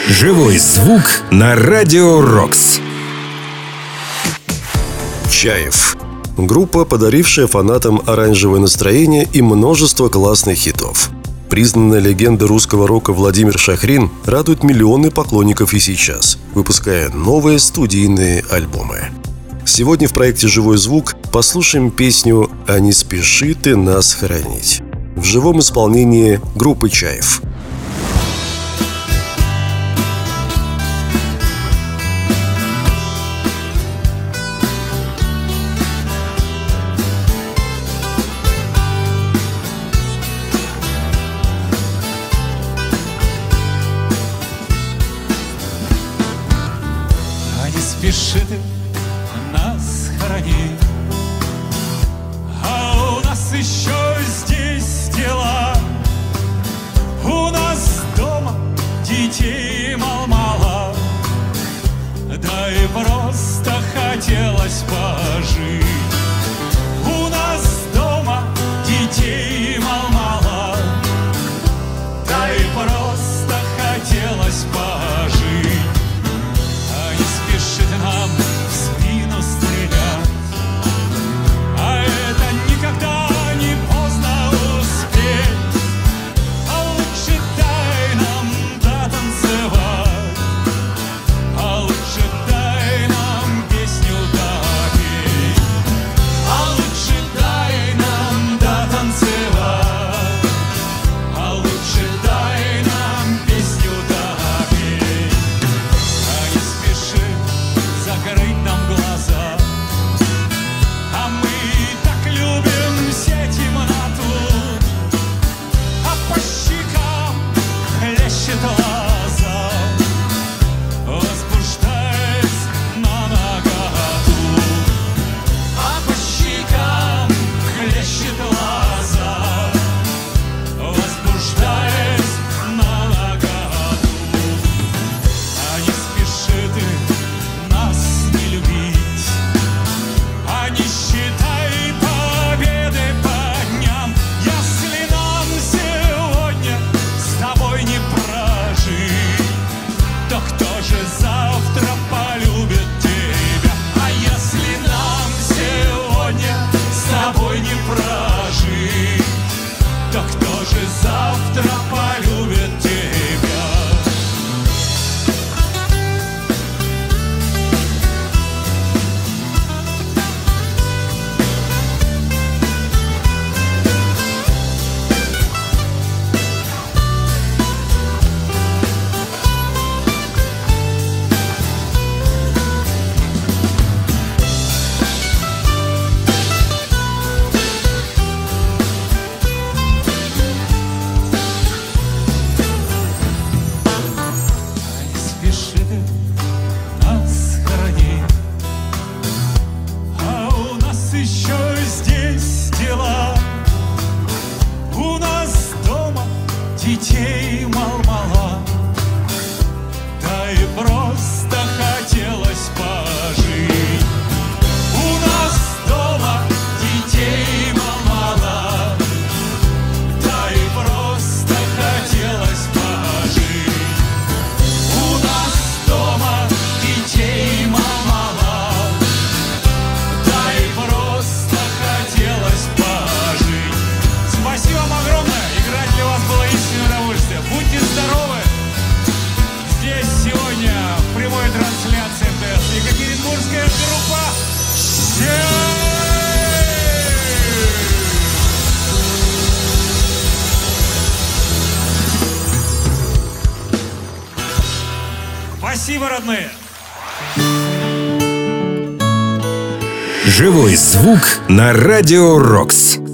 Живой звук на Радио Рокс. Чаев. Группа, подарившая фанатам оранжевое настроение и множество классных хитов. Признанная легенда русского рока Владимир Шахрин радует миллионы поклонников и сейчас, выпуская новые студийные альбомы. Сегодня в проекте «Живой звук» послушаем песню «А не спеши ты нас хоронить» в живом исполнении группы Чаев. Спеши ты нас хоронить, а у нас еще здесь дела. У нас дома детей мало, да и просто хотелось пожить. У нас дома детей мало, да и просто хотелось пожить. Нам в спину стрелять, а это никогда не поздно успеть. А лучше дай нам дотанцевать, а лучше дай нам песню допеть, а лучше дай нам дотанцевать, а лучше дай нам песню допеть. А не спеши закрыть нам глаза, а мы так любим все темноту, а по щекам хлещет лоза, возбуждаясь на наготу. А по щекам хлещет лоза, возбуждаясь на наготу. А не спеши ты нас не любить, а не считай победы по дням. Если нам сегодня с тобой не прожить, то кто же завтра полюбит тебя? А если нам сегодня с тобой не прожить, то кто же завтра полюбит тебя? Еще здесь дела. У нас дома детей мало, да и просто хотелось пожить. У нас дома детей мало, да и просто хотелось пожить. У нас дома детей мало, спасибо вам огромное. Играть для вас было истинное удовольствие. Будьте здоровы. Здесь сегодня в прямой трансляции МТС Екатеринбургская группа Чаев. Спасибо, родные. Живой звук на Радио Рокс.